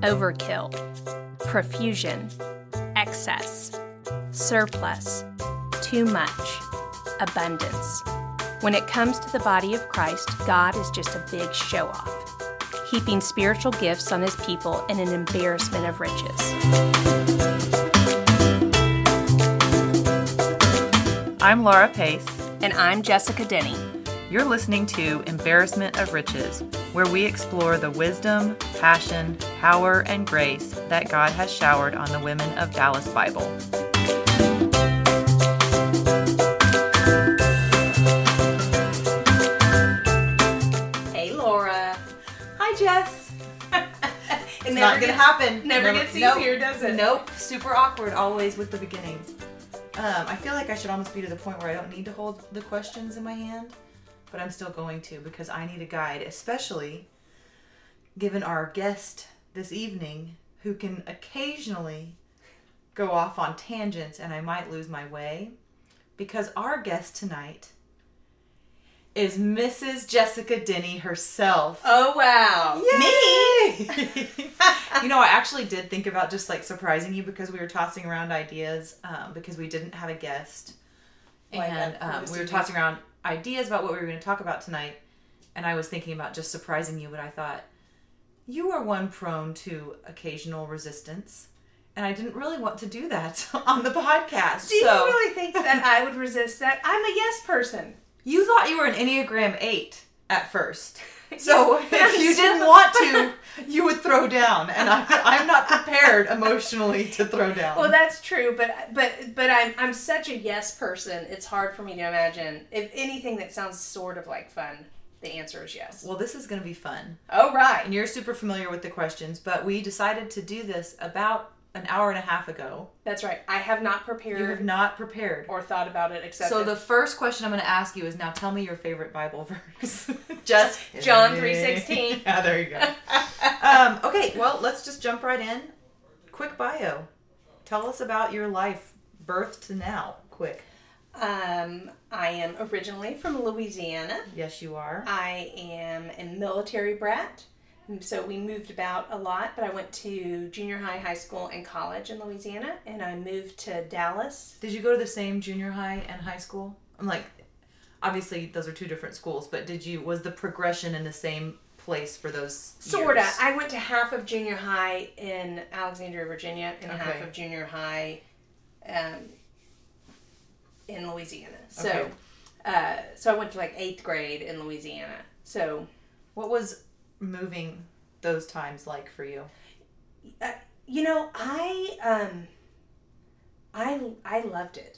overkill, profusion, excess, surplus, too much, abundance. When it comes to the body of Christ, God is just a big show-off, heaping spiritual gifts on his people in an embarrassment of riches. I'm Laura Pace. And I'm Jessica Denny. You're listening to Embarrassment of Riches, where we explore the wisdom, passion, power, and grace that God has showered on the women of Dallas Bible. Hey, Laura. Hi, Jess. It's not going to happen. Never gets easier, does it? Nope. Super awkward always with the beginnings. I feel like I should almost be to the point where I don't need to hold the questions in my hand, but I'm still going to because I need a guide, especially given our guest this evening who can occasionally go off on tangents and I might lose my way, because our guest tonight is Mrs. Jessica Denny herself. Oh, wow. Yay! Me? You know, I actually did think about just like surprising you because we were tossing around ideas because we didn't have a guest. And we were tossing around ideas about what we were going to talk about tonight. And I was thinking about just surprising you, but I thought, you are one prone to occasional resistance. And I didn't really want to do that on the podcast. Do you really think that I would resist that? I'm a yes person. You thought you were an Enneagram 8 at first. So if you didn't want to, you would throw down. And I'm not prepared emotionally to throw down. Well, that's true, but I'm such a yes person. It's hard for me to imagine if anything that sounds sort of like fun. The answer is yes. Well, this is going to be fun. Oh, right. And you're super familiar with the questions, but we decided to do this about an hour and a half ago. That's right. I have not prepared. You have not prepared. Or thought about it, except so the first question I'm going to ask you is, now tell me your favorite Bible verse. Just John 3:16. Yeah, there you go. Okay, well, let's just jump right in. Quick bio. Tell us about your life, birth to now. Quick. I am originally from Louisiana. Yes, you are. I am a military brat. So we moved about a lot, but I went to junior high, high school, and college in Louisiana, and I moved to Dallas. Did you go to the same junior high and high school? I'm like, obviously those are two different schools, but was the progression in the same place for those Sorta. years? I went to half of junior high in Alexandria, Virginia, and half of junior high in Louisiana. So, so I went to like 8th grade in Louisiana. So, what was moving those times like for you? You know, I loved it.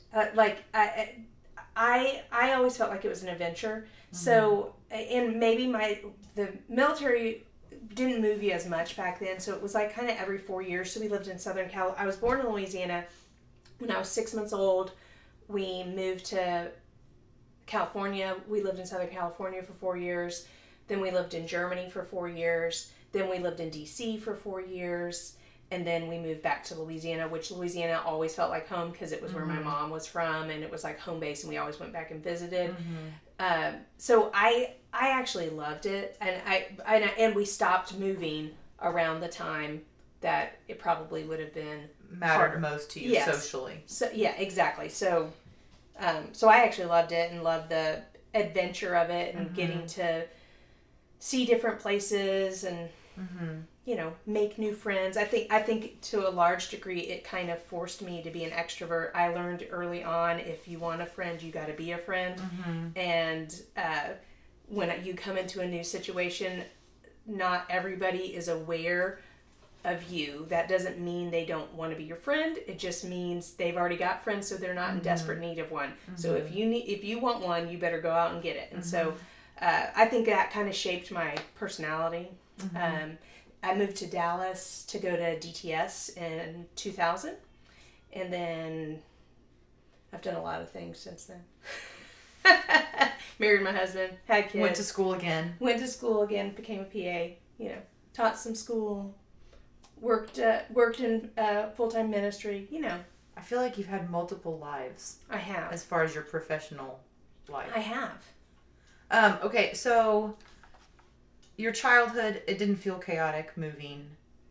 I always felt like it was an adventure. Mm-hmm. So, and maybe the military didn't move you as much back then. So it was like kind of every 4 years. So we lived in Southern Cal. I was born in Louisiana. When I was 6 months old, we moved to California. We lived in Southern California for 4 years. Then we lived in Germany for 4 years. Then we lived in D.C. for 4 years. And then we moved back to Louisiana, which Louisiana always felt like home because it was where my mom was from. And it was like home base, and we always went back and visited. Mm-hmm. So I actually loved it. And we stopped moving around the time that it probably would have been mattered most to you socially. So yeah, exactly. So I actually loved it and loved the adventure of it and getting to see different places and make new friends. I think to a large degree it kind of forced me to be an extrovert. I learned early on, if you want a friend, you got to be a friend. And when you come into a new situation, not everybody is aware of you. That doesn't mean they don't want to be your friend. It just means they've already got friends, so they're not in desperate need of one. So if you want one, you better go out and get it. And so I think that kind of shaped my personality. I moved to Dallas to go to DTS in 2000, and then I've done a lot of things since then. Married my husband, had kids. Went to school again, became a PA, taught some school, worked in full-time ministry, I feel like you've had multiple lives. I have. As far as your professional life. I have. Okay, so your childhood, it didn't feel chaotic moving.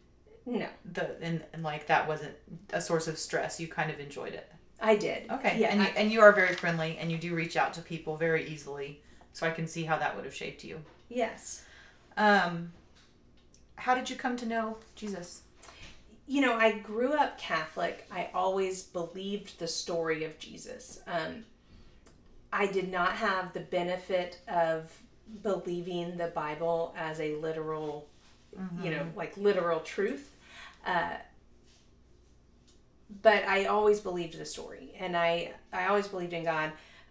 No. And like that wasn't a source of stress. You kind of enjoyed it. I did. Okay. Yeah. And you are very friendly, and you do reach out to people very easily. So I can see how that would have shaped you. Yes. How did you come to know Jesus? I grew up Catholic. I always believed the story of Jesus. I did not have the benefit of believing the Bible as a literal, like literal truth. But I always believed the story, and I always believed in God.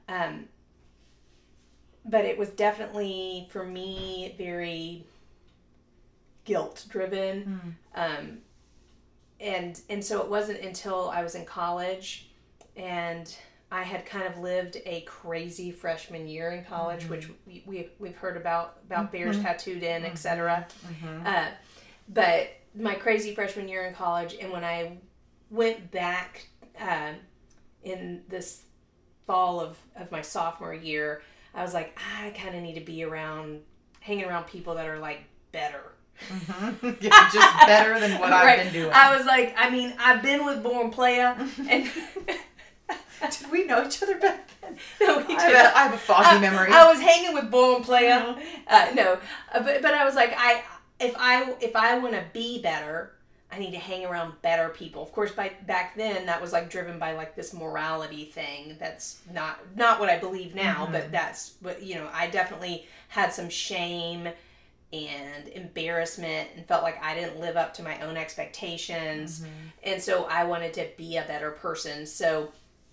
But it was definitely, for me, very guilt-driven. And so it wasn't until I was in college, and I had kind of lived a crazy freshman year in college, which we've heard about bears tattooed in, etc. But my crazy freshman year in college, and when I went back in this fall of my sophomore year, I was like, I kind of need to be hanging around people that are like better. Yeah, just better than what I've been doing. I was like, I've been with Born Playa, and did we know each other back then? No, we didn't. I have a foggy memory. I was hanging with Born Playa. No, but I was like, if I want to be better, I need to hang around better people. Of course, back then that was like driven by like this morality thing. That's not what I believe now, but that's what I definitely had some shame and embarrassment and felt like I didn't live up to my own expectations. And so I wanted to be a better person. So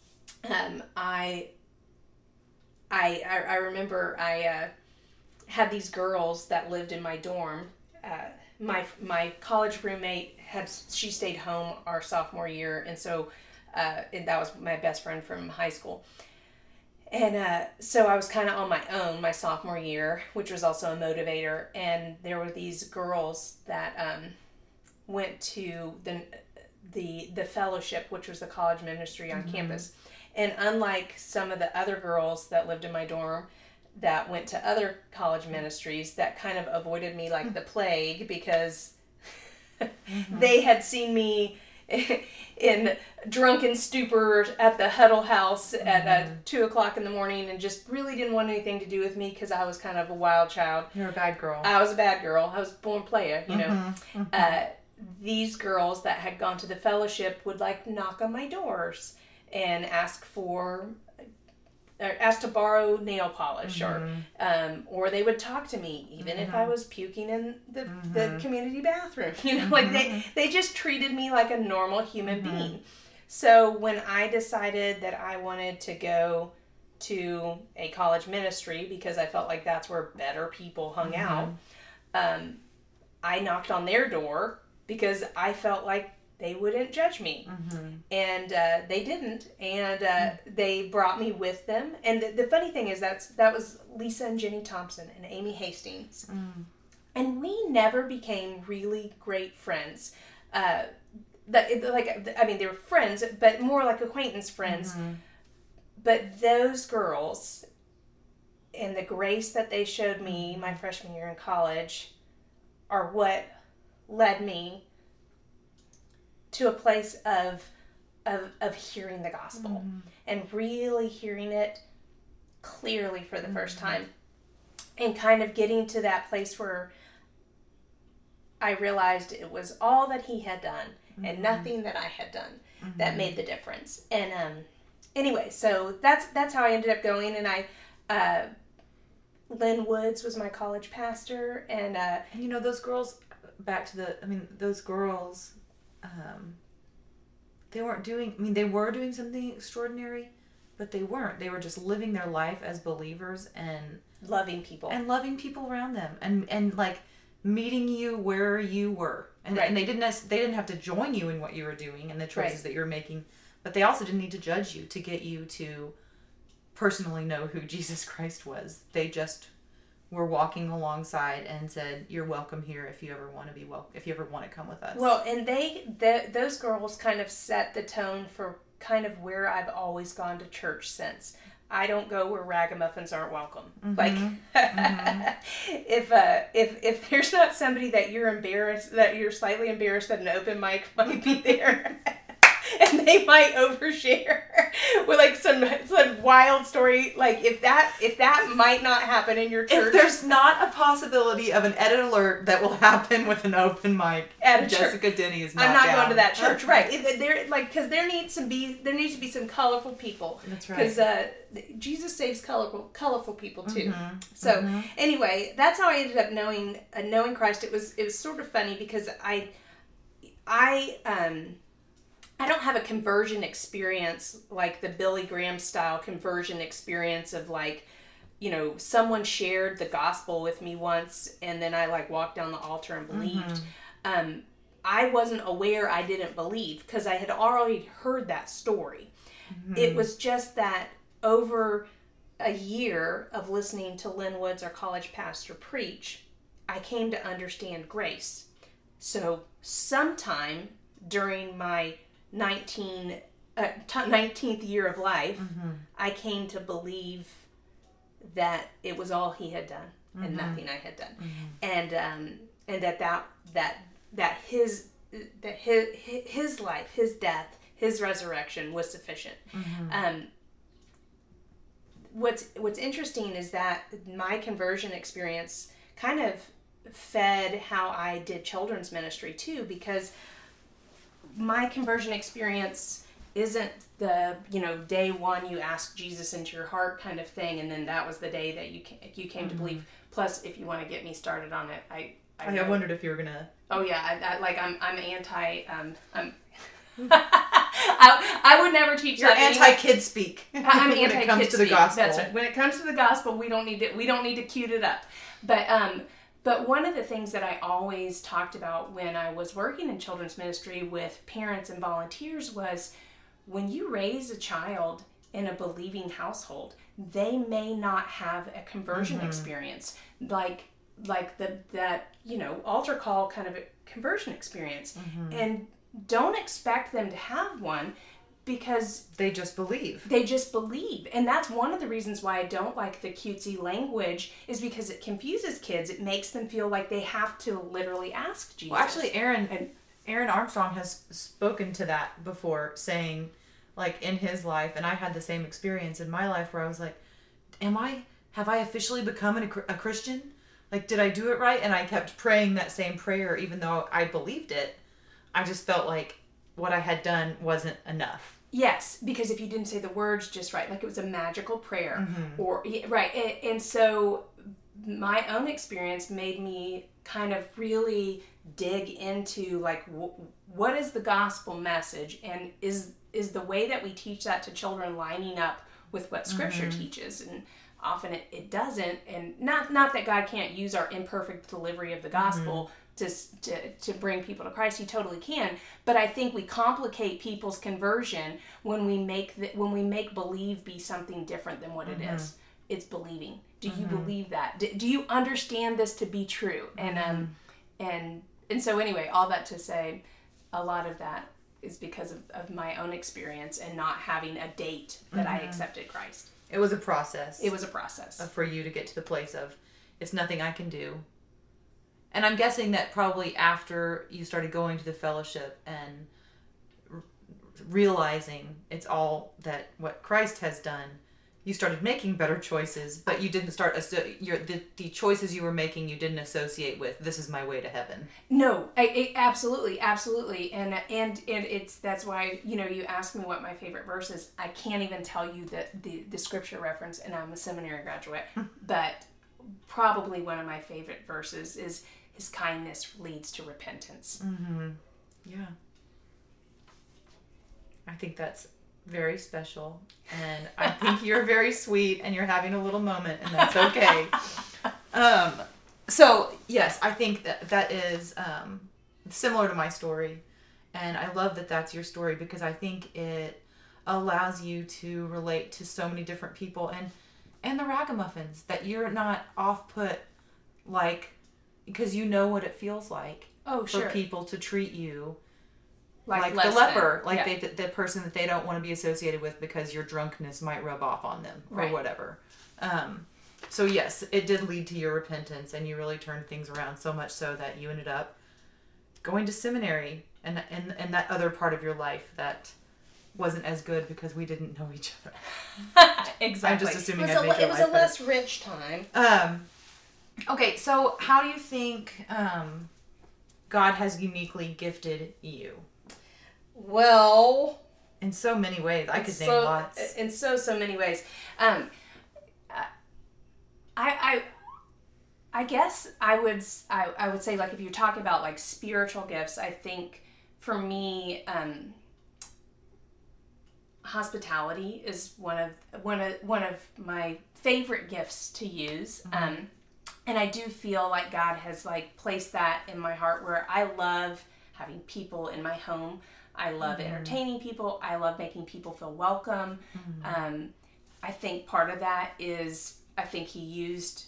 I remember I had these girls that lived in my dorm. My college roommate she stayed home our sophomore year, and so and that was my best friend from high school. And so I was kind of on my own my sophomore year, which was also a motivator. And there were these girls that went to the fellowship, which was the college ministry on campus. And unlike some of the other girls that lived in my dorm that went to other college ministries, that kind of avoided me like the plague, because they had seen me in drunken stupor at the Huddle House at 2:00 in the morning, and just really didn't want anything to do with me because I was kind of a wild child. You're a bad girl. I was a bad girl. I was Born Playa, These girls that had gone to the fellowship would like knock on my doors and ask to borrow nail polish, or they would talk to me even if I was puking in the community bathroom. Like they just treated me like a normal human being. So when I decided that I wanted to go to a college ministry because I felt like that's where better people hung out, I knocked on their door because I felt like they wouldn't judge me. And they didn't. And they brought me with them. And the funny thing is that was Lisa and Jenny Thompson and Amy Hastings. And we never became really great friends. They were friends, but more like acquaintance friends. But those girls and the grace that they showed me my freshman year in college are what led me to a place of hearing the gospel and really hearing it clearly for the first time, and kind of getting to that place where I realized it was all that he had done and nothing that I had done that made the difference. And anyway, so that's how I ended up going. And Lynn Woods was my college pastor, and those girls, those girls, they weren't doing, they were doing something extraordinary, but they weren't. They were just living their life as believers and loving people around them, and like meeting you where you were. And, and they didn't have to join you in what you were doing and the choices that you were making, but they also didn't need to judge you to get you to personally know who Jesus Christ was. They just were walking alongside and said, "You're welcome here if you ever want to if you ever want to come with us." Well, and those girls kind of set the tone for kind of where I've always gone to church since. I don't go where ragamuffins aren't welcome. Mm-hmm. Like, if there's not somebody that you're embarrassed, that you're slightly embarrassed that an open mic might be there, and they might overshare with like some wild story. Like if that might not happen in your church. If there's not a possibility of an edit alert that will happen with an open mic, at a Jessica church. Denny is not I'm not down. going to that church, right? Because there needs to be some colorful people. That's right. Because Jesus saves colorful people too. So anyway, that's how I ended up knowing Christ. It was sort of funny because I don't have a conversion experience like the Billy Graham style conversion experience of like, someone shared the gospel with me once and then I like walked down the altar and believed. I wasn't aware I didn't believe because I had already heard that story. It was just that over a year of listening to Lynn Woods, our college pastor, preach, I came to understand grace. So sometime during my 19th year of life, I came to believe that it was all he had done and nothing I had done, and that his life, his death, his resurrection was sufficient. What's interesting is that my conversion experience kind of fed how I did children's ministry too, because my conversion experience isn't the day one you ask Jesus into your heart kind of thing, and then that was the day that you came to believe. Plus, if you want to get me started on it, I wondered if you were gonna. Oh yeah, I'm anti. I would never teach. You're that anti-kid speak. I'm when anti-kid it comes to speak. the gospel. That's right. When it comes to the gospel, we don't need to cute it up. But one of the things that I always talked about when I was working in children's ministry with parents and volunteers was when you raise a child in a believing household, they may not have a conversion experience like that altar call kind of a conversion experience, and don't expect them to have one because they just believe. And that's one of the reasons why I don't like the cutesy language, is because it confuses kids. It makes them feel like they have to literally ask Jesus. Well, actually, Aaron Armstrong has spoken to that before, saying, like, in his life, and I had the same experience in my life where I was like, have I officially become a Christian? Like, did I do it right? And I kept praying that same prayer, even though I believed it. I just felt like what I had done wasn't enough. Yes, because if you didn't say the words just right, like it was a magical prayer, right. And so my own experience made me kind of really dig into like what is the gospel message, and is the way that we teach that to children lining up with what Scripture teaches. And often it doesn't, and not that God can't use our imperfect delivery of the gospel to bring people to Christ. He totally can, but I think we complicate people's conversion when we make believe be something different than what it is. It's believing. Do you believe that? Do you understand this to be true? And so anyway, all that to say, a lot of that is because of my own experience and not having a date that I accepted Christ. It was a process. For you to get to the place of, it's nothing I can do. And I'm guessing that probably after you started going to the fellowship and realizing it's all that what Christ has done, you started making better choices, but you didn't start the choices you were making. You didn't associate with, this is my way to heaven. No, absolutely, and it's that's why you asked me what my favorite verse is. I can't even tell you the scripture reference, and I'm a seminary graduate, but probably one of my favorite verses is, His kindness leads to repentance. Yeah, I think that's very special, and I think you're very sweet, and you're having a little moment, and that's okay. So yes, I think that is similar to my story, and I love that that's your story, because I think it allows you to relate to so many different people, and the ragamuffins, that you're not off-put, like, because you know what it feels like for people to treat you like the leper, like the person that they don't want to be associated with because your drunkenness might rub off on them or whatever. So yes, it did lead to your repentance, and you really turned things around so much so that you ended up going to seminary and that other part of your life that wasn't as good because we didn't know each other. Exactly. I'm just assuming it was a less rich time. Okay, so how do you think God has uniquely gifted you? Well, in so many ways. I could name lots. In so many ways. I guess I would say, like, if you're talking about like spiritual gifts, I think for me, hospitality is one of my favorite gifts to use. Mm-hmm. And I do feel like God has like placed that in my heart, where I love having people in my home. I love entertaining people. I love making people feel welcome. Mm-hmm. I think part of that is, I think He used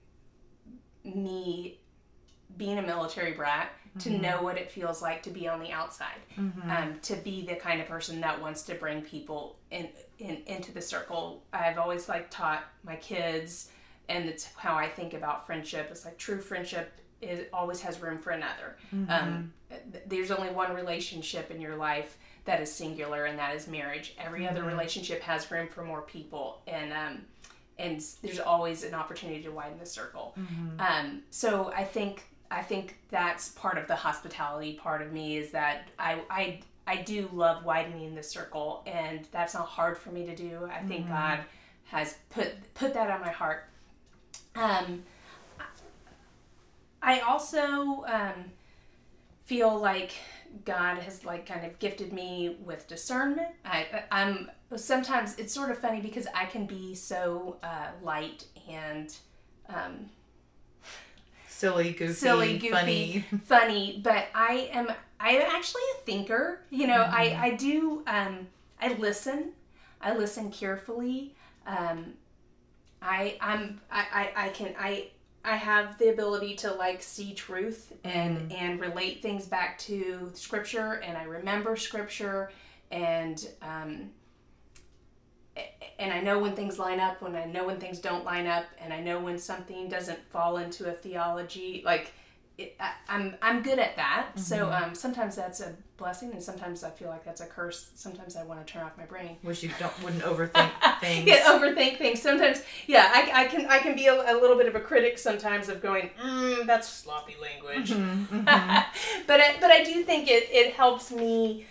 me being a military brat to know what it feels like to be on the outside, to be the kind of person that wants to bring people into the circle. I've always like taught my kids, and it's how I think about friendship. It's like true friendship always has room for another. There's only one relationship in your life that is singular, and that is marriage. Every other relationship has room for more people, and there's always an opportunity to widen the circle. So I think that's part of the hospitality part of me, is that I do love widening the circle, and that's not hard for me to do. I think God has put that on my heart. I also feel like God has like kind of gifted me with discernment. I'm sometimes, it's sort of funny because I can be so light and silly, goofy, funny, but I'm actually a thinker. You know, I do, I listen carefully. I have the ability to like see truth and relate things back to scripture, and I remember scripture, and I know when things line up, when I know when things don't line up, and I know when something doesn't fall into a theology. Like, I'm good at that. So sometimes that's a blessing, and sometimes I feel like that's a curse. Sometimes I want to turn off my brain. Wish you wouldn't overthink things. Yeah, overthink things. Sometimes, yeah, I can be a little bit of a critic sometimes of going, that's sloppy language. But I do think it helps me.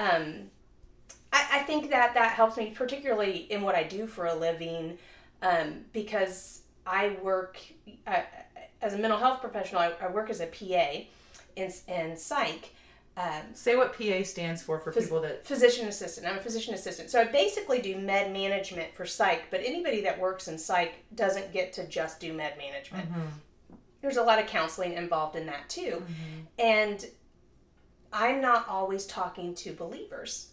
I think that helps me, particularly in what I do for a living, because I work as a mental health professional. I work as a PA in psych. Say what PA stands for people that... Physician assistant. I'm a physician assistant. So I basically do med management for psych, but anybody that works in psych doesn't get to just do med management. There's a lot of counseling involved in that too. And I'm not always talking to believers.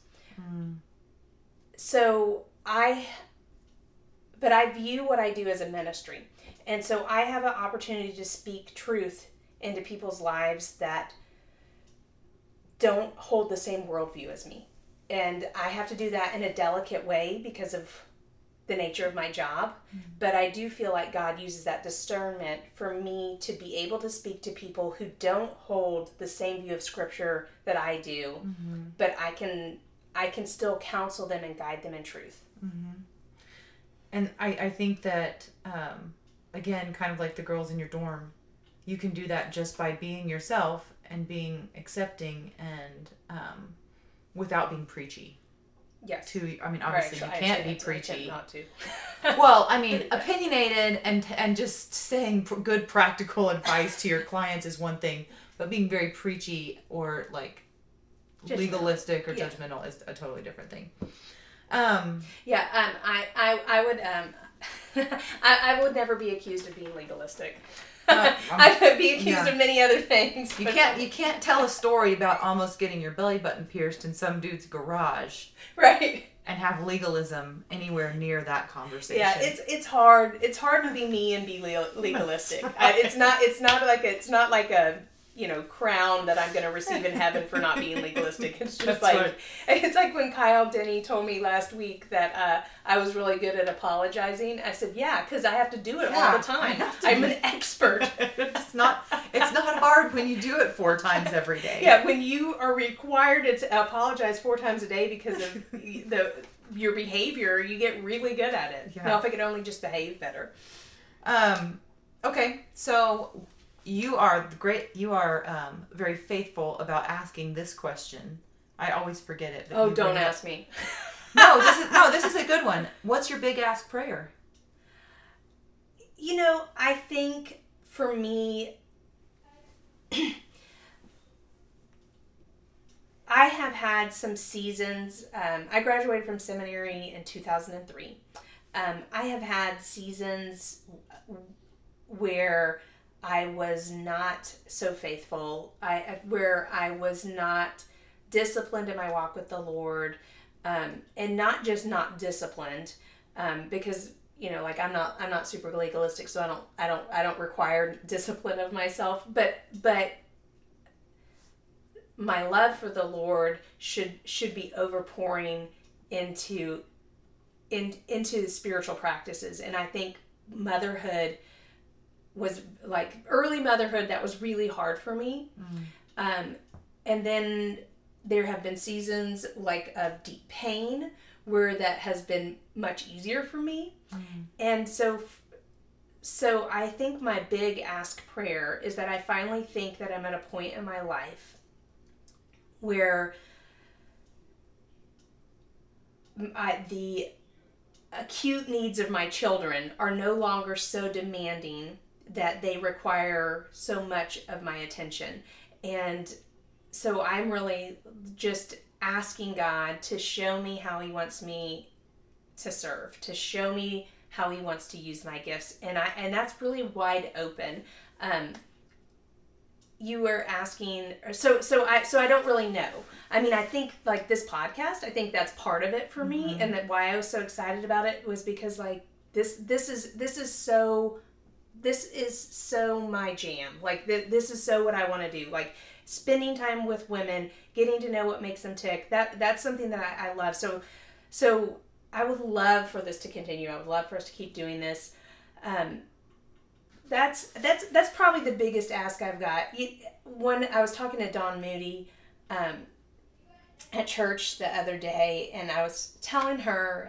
So I view what I do as a ministry. And so I have an opportunity to speak truth into people's lives that don't hold the same worldview as me. And I have to do that in a delicate way because of the nature of my job. But I do feel like God uses that discernment for me to be able to speak to people who don't hold the same view of scripture that I do. But I can still counsel them and guide them in truth. And I think that, again, kind of like the girls in your dorm, you can do that just by being yourself and being accepting and without being preachy. Yes. I mean, obviously you can't be preachy. Not to. Well, I mean, opinionated and just saying good practical advice to your clients is one thing, but being very preachy or like legalistic or judgmental is a totally different thing. I would never be accused of being legalistic. I could be accused of many other things. You can't tell a story about almost getting your belly button pierced in some dude's garage, right? And have legalism anywhere near that conversation. Yeah, it's hard. It's hard to be me and be legalistic. It's not like a crown that I'm going to receive in heaven for not being legalistic. It's just That's right. It's like when Kyle Denny told me last week that I was really good at apologizing. I said, yeah, because I have to do it all the time. I'm an expert. It's not hard when you do it 4 times every day. Yeah, when you are required to apologize 4 times a day because of your behavior, you get really good at it. Yeah. Now, if I could only just behave better. Okay, so you are great. You are very faithful about asking this question. I always forget it. Oh, don't ask me. No, this is a good one. What's your big ask prayer? I think for me, I have had some seasons. I graduated from seminary in 2003. I have had seasons where I was not so faithful, where I was not disciplined in my walk with the Lord, and not just not disciplined, because I'm not super legalistic, so I don't require discipline of myself, but my love for the Lord should be overpouring into the spiritual practices, and I think motherhood was early motherhood, that was really hard for me. And then there have been seasons of deep pain where that has been much easier for me. And so I think my big ask prayer is that I finally think that I'm at a point in my life where the acute needs of my children are no longer so demanding that they require so much of my attention. And so I'm really just asking God to show me how he wants me to serve, to show me how he wants to use my gifts. And that's really wide open. You were asking, so I don't really know. I mean, I think this podcast, I think that's part of it for me, and that why I was so excited about it was because this is so my jam. This is so what I want to do. Spending time with women, getting to know what makes them tick. That's something that I love. So I would love for this to continue. I would love for us to keep doing this. That's probably the biggest ask I've got. When I was talking to Dawn Moody at church the other day, and I was telling her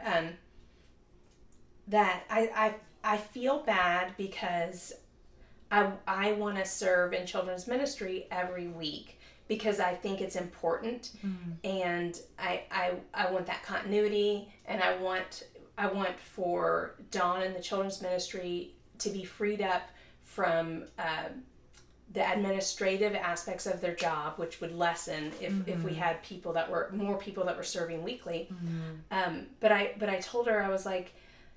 that I feel bad because I want to serve in children's ministry every week because I think it's important, and I want that continuity, and I want for Dawn and the children's ministry to be freed up from the administrative aspects of their job, which would lessen if we had more people that were serving weekly. But I told her, I was like,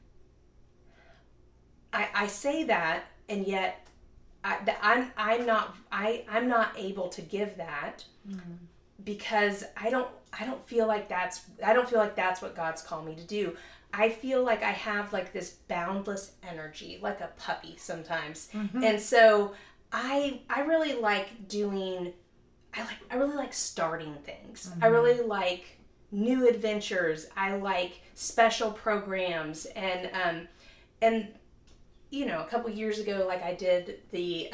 I say that, and yet I'm not able to give that because I don't feel like that's what God's called me to do. I feel like I have this boundless energy, like a puppy sometimes. And so I really like doing, I really like starting things. I really like new adventures. I like special programs, and a couple years ago, I did the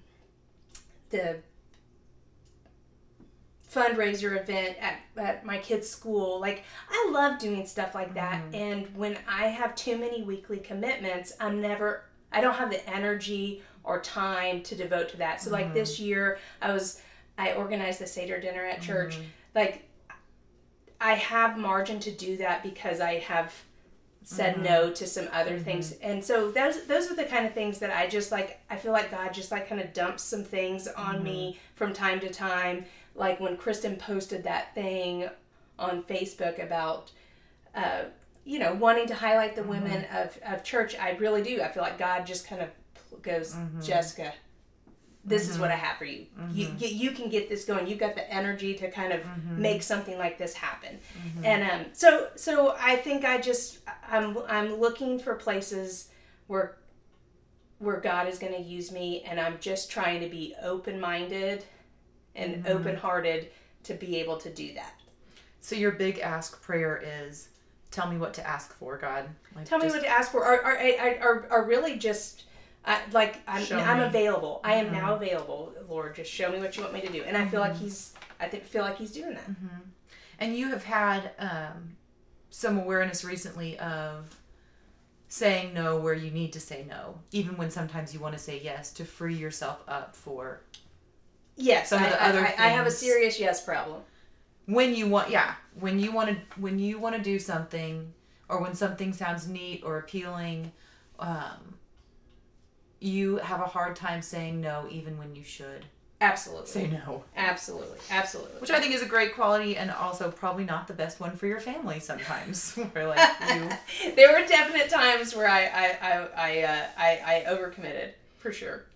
fundraiser event at my kids' school. I love doing stuff like that. And when I have too many weekly commitments, I don't have the energy or time to devote to that. So this year I organized the Seder dinner at church. I have margin to do that because I have said no to some other things. And so those are the kind of things that I just I feel like God just kind of dumps some things on me from time to time. When Kristen posted that thing on Facebook about, wanting to highlight the women of church, I really do. I feel like God just kind of goes, Jessica, this is what I have for you. You can get this going. You've got the energy to kind of make something like this happen. And so I think I'm looking for places where where God is going to use me, and I'm just trying to be open-minded and open-hearted to be able to do that. So your big ask prayer is, tell me what to ask for, God. Like, tell me what to ask for. Are really just I'm available. I am now available, Lord. Just show me what you want me to do. And I feel like he's doing that. And you have had some awareness recently of saying no where you need to say no, even when sometimes you want to say yes, to free yourself up for some of the other things. I have a serious yes problem. When you want to do something, or when something sounds neat or appealing, you have a hard time saying no, even when you should. Absolutely. Say no. Absolutely. Which I think is a great quality, and also probably not the best one for your family sometimes. Where There were definite times where I overcommitted, for sure.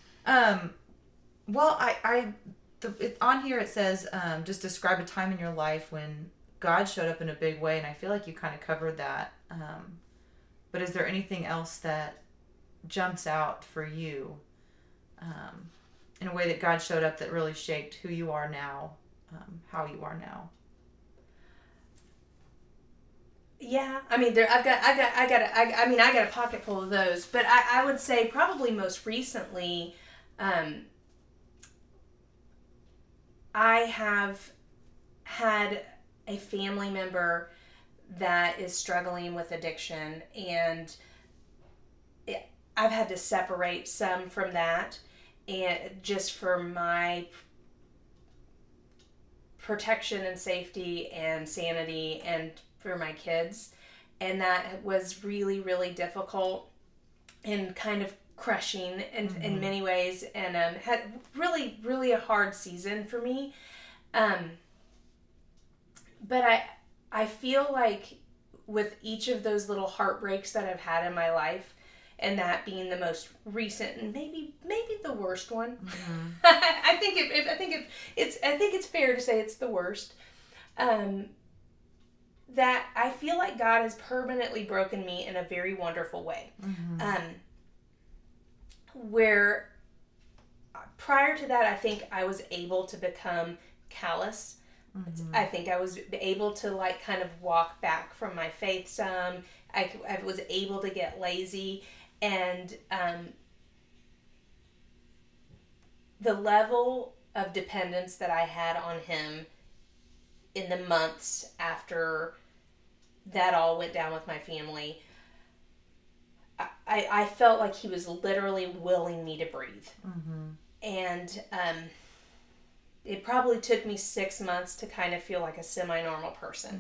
Well, on here it says, just describe a time in your life when God showed up in a big way, and I feel like you kind of covered that. But is there anything else that jumps out for you in a way that God showed up that really shaped who you are now, how you are now? Yeah, I mean, I got a pocket full of those, but I would say probably most recently, I have had a family member that is struggling with addiction, and I've had to separate some from that, and just for my protection and safety and sanity and for my kids. And that was really, really difficult and kind of crushing in many ways, and had really, really a hard season for me. But I feel like with each of those little heartbreaks that I've had in my life, and that being the most recent and maybe the worst one, I think it's fair to say it's the worst. That I feel like God has permanently broken me in a very wonderful way. Where prior to that, I think I was able to become callous. I think I was able to kind of walk back from my faith some. I was able to get lazy, and the level of dependence that I had on him in the months after that all went down with my family, I felt like he was literally willing me to breathe. And it probably took me 6 months to kind of feel like a semi-normal person.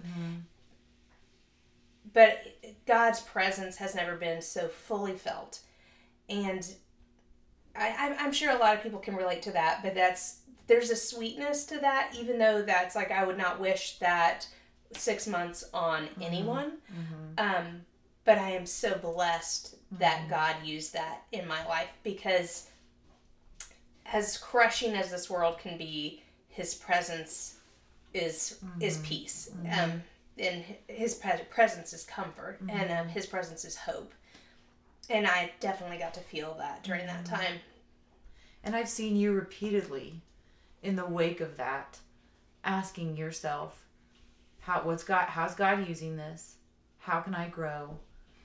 But God's presence has never been so fully felt. And I'm sure a lot of people can relate to that, but there's a sweetness to that, even though that's I would not wish that 6 months on anyone. But I am so blessed that God used that in my life, because as crushing as this world can be, his presence is peace. And his presence is comfort, and his presence is hope. And I definitely got to feel that during that time. And I've seen you repeatedly in the wake of that, asking yourself, how's God using this? How can I grow?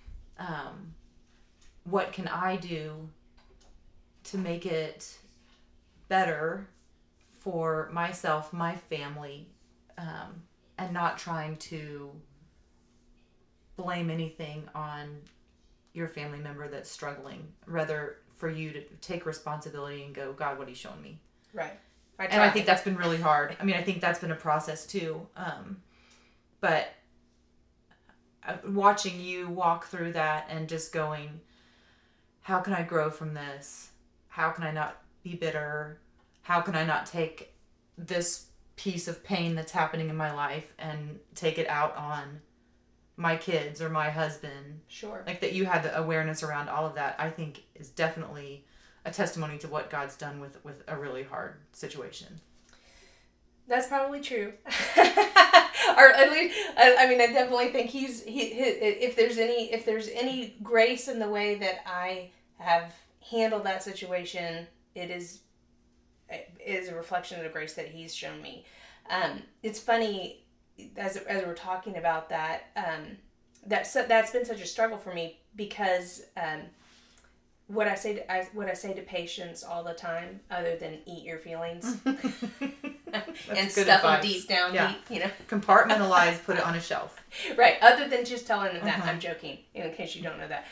What can I do to make it better for myself, my family, and not trying to blame anything on your family member that's struggling, rather for you to take responsibility and go, God, what are you showing me? Right. And I think that's been really hard. I mean, I think that's been a process too. But watching you walk through that and just going, how can I grow from this? How can I not be bitter? How can I not take this piece of pain that's happening in my life and take it out on my kids or my husband? Sure. That you had the awareness around all of that, I think is definitely a testimony to what God's done with a really hard situation. That's probably true. Or at least, I mean, I definitely think if there's any grace in the way that I have handle that situation, it is a reflection of the grace that he's shown me. It's funny, as we're talking about that, that's been such a struggle for me, because what I say to patients all the time, other than eat your feelings and stuff them deep down, deep, compartmentalize, put it on a shelf. Right. Other than just telling them that. I'm joking, in case you don't know that.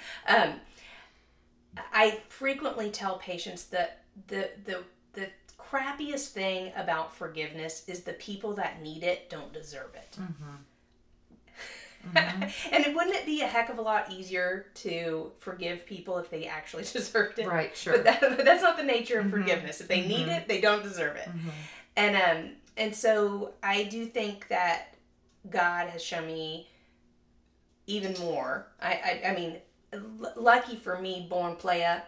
I frequently tell patients that the crappiest thing about forgiveness is the people that need it don't deserve it. And wouldn't it be a heck of a lot easier to forgive people if they actually deserved it? Right, sure. But that's not the nature of forgiveness. If they need it, they don't deserve it. And so I do think that God has shown me even more. I mean, lucky for me, Born Playa.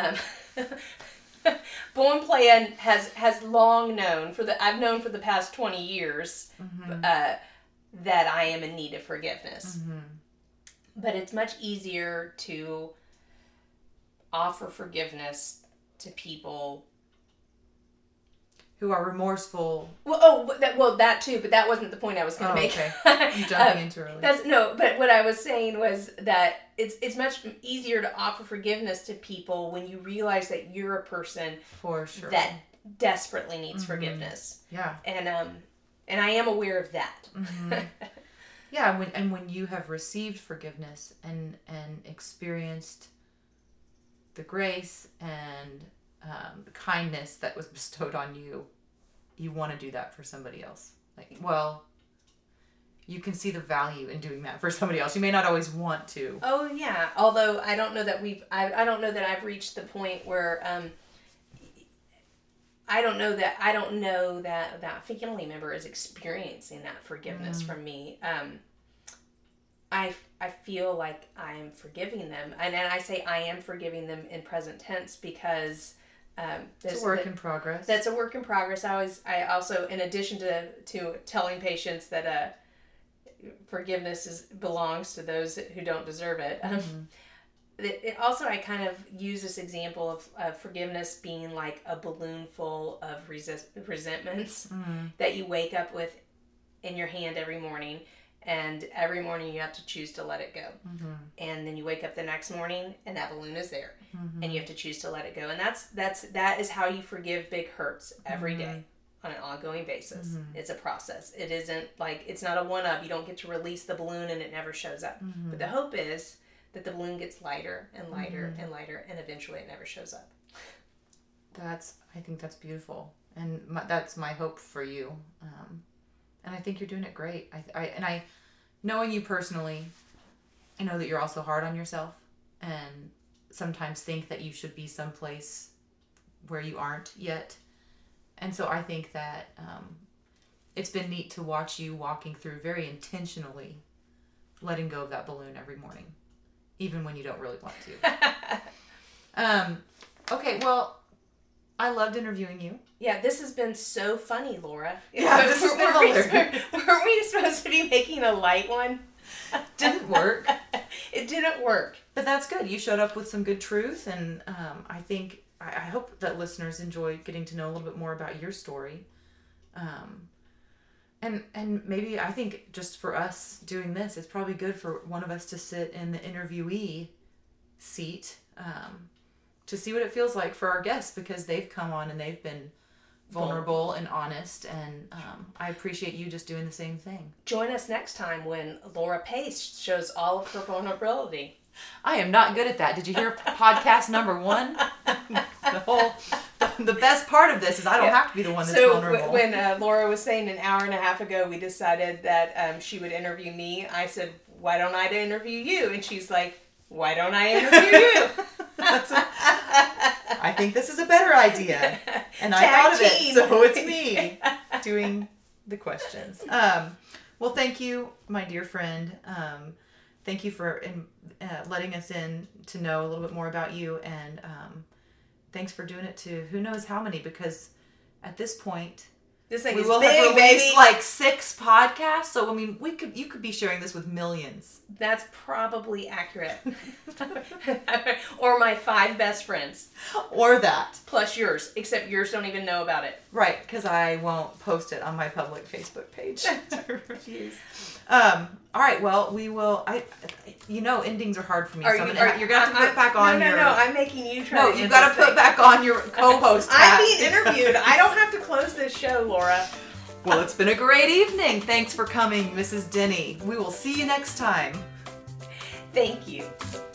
Born Playa has long known I've known for the past 20 years that I am in need of forgiveness. But it's much easier to offer forgiveness to people who are remorseful. Well, that too, but that wasn't the point I was going to make. Okay. I'm jumping into early. But what I was saying was that it's much easier to offer forgiveness to people when you realize that you're a person for sure that desperately needs forgiveness. Yeah. And I am aware of that. Yeah, when you have received forgiveness and experienced the grace and the kindness that was bestowed on you, you want to do that for somebody else. You can see the value in doing that for somebody else. You may not always want to. Oh yeah, although I don't know that I don't know that I've reached the point where I don't know that that family member is experiencing that forgiveness from me. I feel like I am forgiving them, and I say I am forgiving them in present tense because it's a work in progress. That's a work in progress. I also, in addition to telling patients that forgiveness belongs to those who don't deserve it. It also, I kind of use this example of forgiveness being like a balloon full of resentments that you wake up with in your hand every morning, and every morning you have to choose to let it go. And then you wake up the next morning and that balloon is there, and you have to choose to let it go. And that is how you forgive big hurts every day on an ongoing basis. It's a process. It isn't like, it's not a one-up. You don't get to release the balloon and it never shows up. But the hope is that the balloon gets lighter and lighter and lighter, and eventually it never shows up. I think that's beautiful, and that's my hope for you. And I think you're doing it great. I knowing you personally, I know that you're also hard on yourself, and sometimes think that you should be someplace where you aren't yet. And so I think that it's been neat to watch you walking through very intentionally, letting go of that balloon every morning, even when you don't really want to. Okay, well, I loved interviewing you. Yeah, this has been so funny, Laura. Yeah, this has been hilarious. Were we supposed to be making a light one? Didn't work. It didn't work. But that's good. You showed up with some good truth, and I hope that listeners enjoy getting to know a little bit more about your story. And maybe I think just for us doing this, it's probably good for one of us to sit in the interviewee seat to see what it feels like for our guests, because they've come on and they've been vulnerable and honest, and I appreciate you just doing the same thing. Join us next time when Laura Pace shows all of her vulnerability. I am not good at that. Did you hear podcast number 1? The best part of this is I don't have to be the one that's vulnerable. So when Laura was saying an hour and a half ago we decided that she would interview me, I said, why don't I interview you? And she's like, why don't I interview you? I think this is a better idea. And I thought of it, so it's me doing the questions. Well, thank you, my dear friend. Thank you for letting us in to know a little bit more about you, and thanks for doing it to who knows how many, because at this point, This thing We is will big, have released baby. like 6 podcasts, so I mean, you could be sharing this with millions. That's probably accurate. Or my 5 best friends. Or that. Plus yours, except yours don't even know about it. Right, because I won't post it on my public Facebook page. I refuse. All right, well, we will. Endings are hard for me. You're gonna have to put back on your. No, I'm making you try. No, to you've end got this to put thing. back on your co-host hat. I'm being interviewed. I don't have to close this show, Laura. Well, it's been a great evening. Thanks for coming, Mrs. Denny. We will see you next time. Thank you.